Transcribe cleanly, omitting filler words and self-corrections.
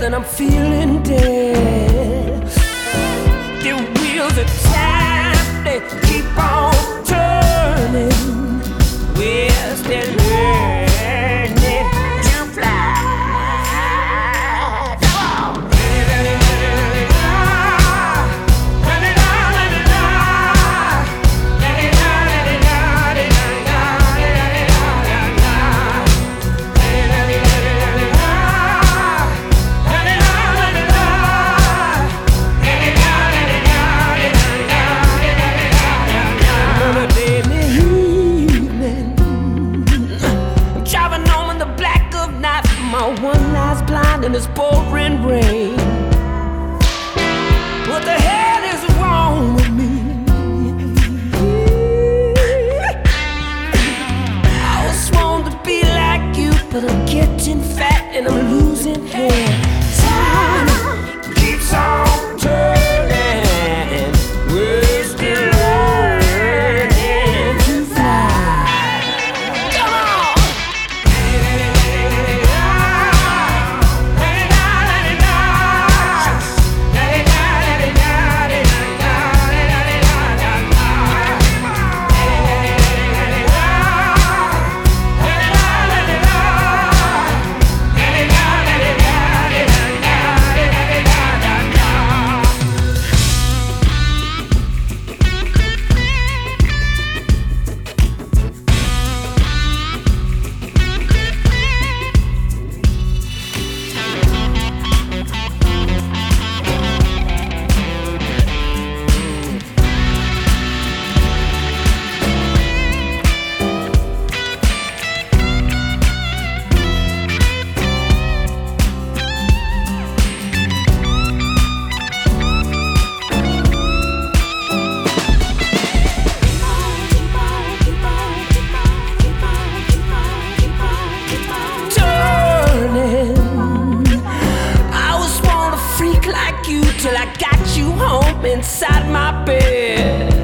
and I'm feeling dead. The wheels of time, they keep on turning. We're still learning to fly. Come on. One last blind in this pouring rain. What the hell is wrong with me? I was sworn to be like you, but I'm getting fat and I'm losing hair. Time keeps on turning. We're still learning to fly. Come on! Till I got you home inside my bed.